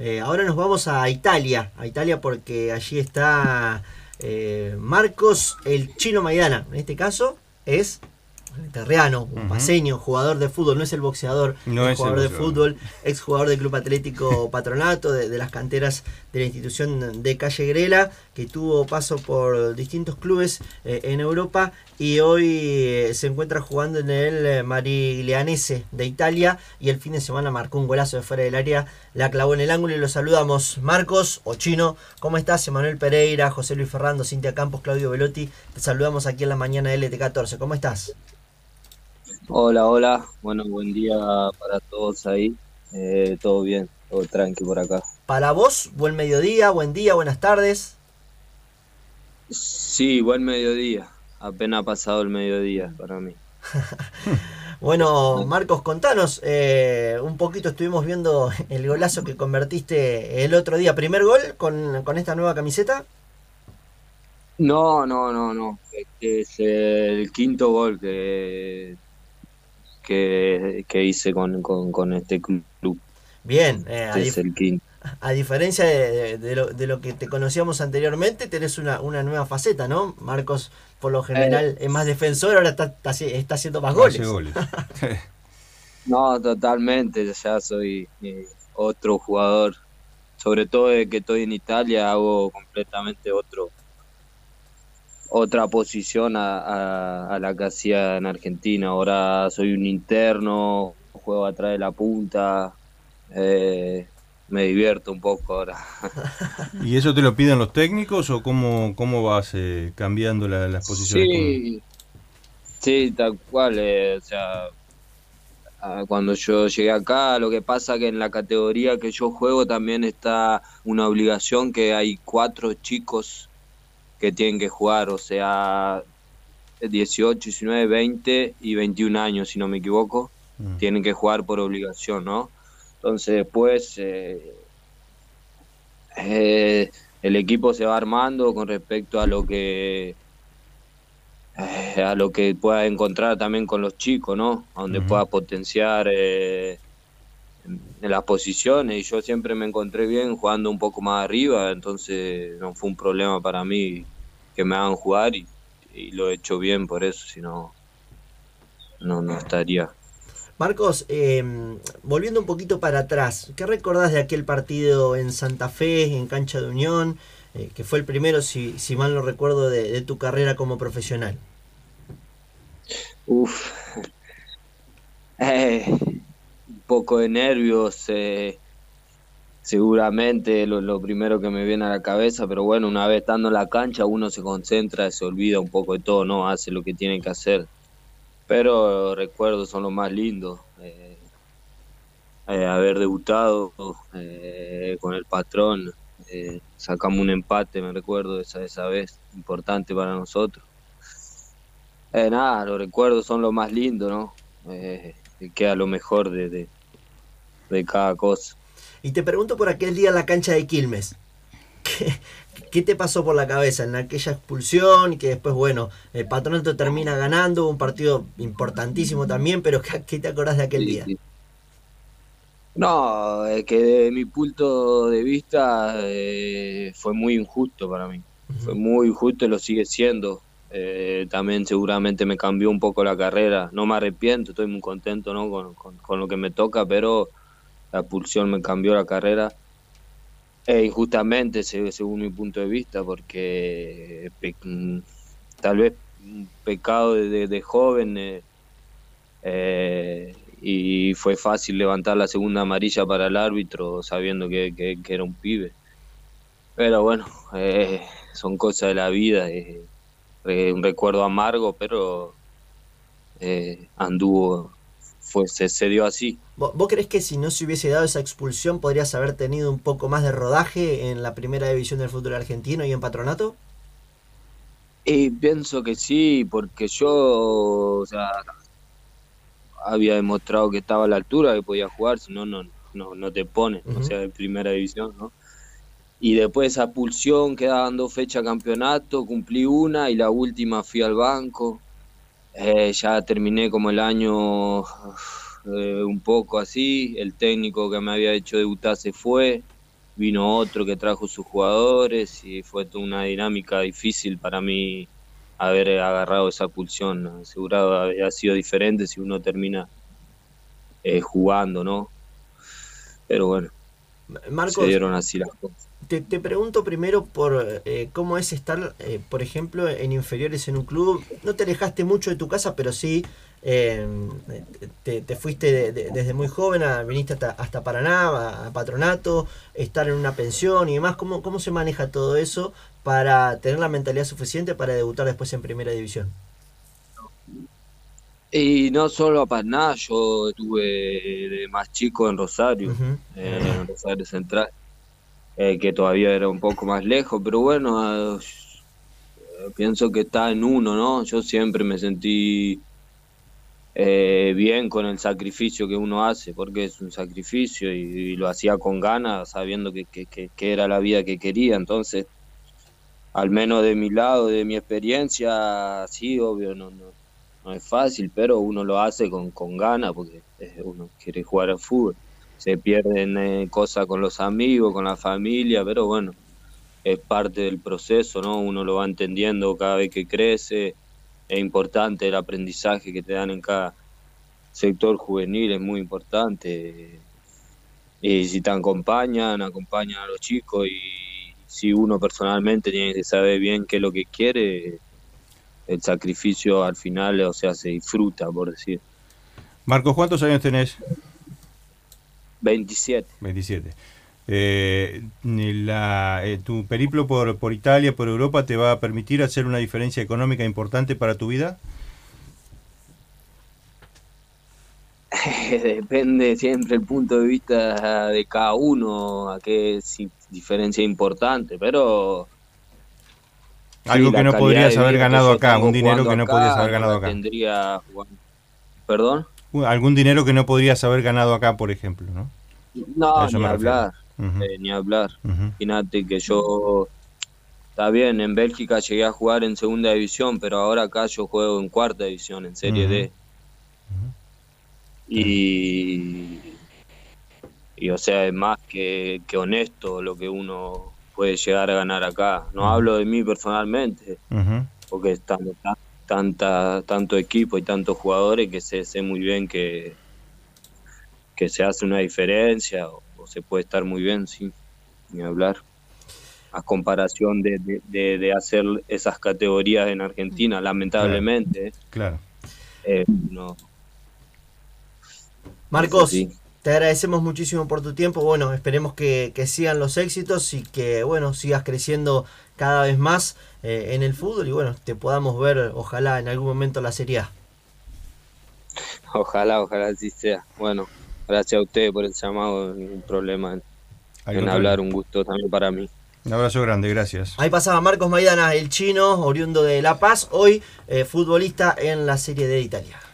Ahora nos vamos a Italia porque allí está Marcos el Chino Maidana. En este caso es Terriano, un paseño, jugador de fútbol, no es el boxeador, No es es el jugador de boxeador. fútbol, exjugador del Club Atlético Patronato, de las canteras de la institución de Calle Grela, que tuvo paso por distintos clubes en Europa y hoy se encuentra jugando en el Mariglianese de Italia y el fin de semana marcó un golazo de fuera del área, la clavó en el ángulo y lo saludamos. Marcos, o Chino, ¿cómo estás? Emanuel Pereira, José Luis Ferrando, Cintia Campos, Claudio Velotti, te saludamos aquí en la mañana de LT14, ¿cómo estás? Hola, hola. Bueno, buen día para todos ahí. Todo bien, todo tranqui por acá. Para vos, buen mediodía, buen día, buenas tardes. Sí, buen mediodía. Apenas ha pasado el mediodía para mí. Bueno, Marcos, contanos, un poquito estuvimos viendo el golazo que convertiste el otro día. ¿Primer gol con esta nueva camiseta? No, no, no, no. Este es el quinto gol que hice con este club. Bien, Este es el quinto. a diferencia de lo que te conocíamos anteriormente, tenés una nueva faceta, ¿no? Marcos, por lo Eh, general, es más defensor, ahora está haciendo más Hace goles. goles. no, totalmente. Ya soy otro jugador. Sobre todo de que estoy en Italia, hago completamente otra posición a la que hacía en Argentina. Ahora soy un interno, juego atrás de la punta, me divierto un poco ahora. ¿Y eso te lo piden los técnicos o cómo vas cambiando las posiciones? Sí, sí, tal cual. O sea, cuando yo llegué acá, lo que pasa que en la categoría que yo juego también está una obligación que hay 4 chicos que tienen que jugar, o sea, 18, 19, 20 y 21 años, si no me equivoco, Mm. tienen que jugar por obligación, ¿no? Entonces después eh, el equipo se va armando con respecto a lo que pueda encontrar también con los chicos, ¿no? A donde Ujú. pueda potenciar en las posiciones. Y yo siempre me encontré bien jugando un poco más arriba, entonces no fue un problema para mí que me hagan jugar y lo he hecho bien por eso, si no, no estaría. Marcos, volviendo un poquito para atrás, ¿qué recordás de aquel partido en Santa Fe, en Cancha de Unión, que fue el primero, si mal no recuerdo, de tu carrera como profesional? Uf, un poco de nervios, seguramente lo primero que me viene a la cabeza, pero bueno, una vez estando en la cancha uno se concentra, se olvida un poco de todo, ¿no? Hace lo que tiene que hacer. Pero los recuerdos son los más lindos. Haber debutado con el patrón, sacamos un empate, me recuerdo esa vez, importante para nosotros. Nada, los recuerdos son lo más lindo, ¿no? Que queda lo mejor de cada cosa. Y te pregunto por aquel día en la cancha de Quilmes. ¿Qué, qué te pasó por la cabeza en aquella expulsión? Y que después, bueno, el Patronato termina ganando, un partido importantísimo también, pero ¿qué te acordás de aquel Sí, día? sí. No, es que de mi punto de vista fue muy injusto para mí. Fue Ujú. muy injusto y lo sigue siendo. También seguramente me cambió un poco la carrera. No me arrepiento, estoy muy contento, ¿no? con lo que me toca, pero la expulsión me cambió la carrera. Injustamente, según mi punto de vista, porque tal vez un pecado de joven. Y fue fácil levantar la segunda amarilla para el árbitro sabiendo que era un pibe. Pero bueno, son cosas de la vida, un recuerdo amargo, pero anduvo, se dio así. ¿Vos creés que si no se hubiese dado esa expulsión podrías haber tenido un poco más de rodaje en la primera división del fútbol argentino y en Patronato? Y pienso que sí, porque yo, o sea, había demostrado que estaba a la altura, que podía jugar, si no, no te ponen, o Ujú. sea, en primera división, ¿no? Y después esa pulsión, quedaban 2 fechas de campeonato, cumplí una y la última fui al banco. Ya terminé como el año un poco así, el técnico que me había hecho debutar se fue, vino otro que trajo sus jugadores y fue toda una dinámica difícil para mí haber agarrado esa pulsión. Asegurado había sido diferente si uno termina jugando, ¿no? Pero bueno, Marcos, se dieron así las cosas. te pregunto primero por cómo es estar, por ejemplo, en inferiores en un club. No te alejaste mucho de tu casa, pero sí te fuiste desde muy joven, viniste hasta Paraná, a Patronato, estar en una pensión y demás. ¿Cómo se maneja todo eso para tener la mentalidad suficiente para debutar después en Primera División? Y no solo a Paraná, yo estuve de más chico en Rosario, Uh-huh. en Rosario Central, que todavía era un poco más lejos, pero bueno, pienso que está en uno, ¿no? Yo siempre me sentí bien con el sacrificio que uno hace, porque es un sacrificio y lo hacía con ganas, sabiendo que era la vida que quería. Entonces, al menos de mi lado, de mi experiencia, sí, obvio, no es fácil, pero uno lo hace con ganas, porque uno quiere jugar al fútbol. Se pierden cosas con los amigos, con la familia, pero bueno, es parte del proceso, ¿no? Uno lo va entendiendo cada vez que crece. Es importante el aprendizaje que te dan en cada sector juvenil, es muy importante. Y si te acompañan a los chicos, y si uno personalmente tiene que saber bien qué es lo que quiere, el sacrificio al final, o sea, se disfruta, por decir. Marcos, ¿cuántos años tenés? 27. 27. ¿Tu periplo por Italia, por Europa, te va a permitir hacer una diferencia económica importante para tu vida? Depende siempre el punto de vista de cada uno, a qué diferencia importante, pero... Algo sí, que no podrías haber ganado acá, un dinero que no podrías haber ganado acá. Tendría... ¿Perdón? Algún dinero que no podrías haber ganado acá, por ejemplo, ¿no? No, ni hablar, ni hablar. Uh-huh. Imagínate que yo... Está bien, en Bélgica llegué a jugar en segunda división, pero ahora acá yo juego en cuarta división, en Serie D. Y o sea, es más que honesto lo que uno puede llegar a ganar acá. No hablo de mí personalmente, porque estamos tanto equipo y tantos jugadores que sé muy bien que se hace una diferencia o se puede estar muy bien, sí, ni hablar. A comparación de hacer esas categorías en Argentina, lamentablemente. Claro. No. Marcos, te agradecemos muchísimo por tu tiempo. Bueno, esperemos que sigan los éxitos y que, bueno, sigas creciendo cada vez más en el fútbol y, bueno, te podamos ver, ojalá, en algún momento la Serie A. Ojalá así sea. Bueno, gracias a ustedes por el llamado, ningún problema en hablar, un gusto también para mí. Un abrazo grande, gracias. Ahí pasaba Marcos Maidana, el chino, oriundo de La Paz, hoy futbolista en la Serie D de Italia.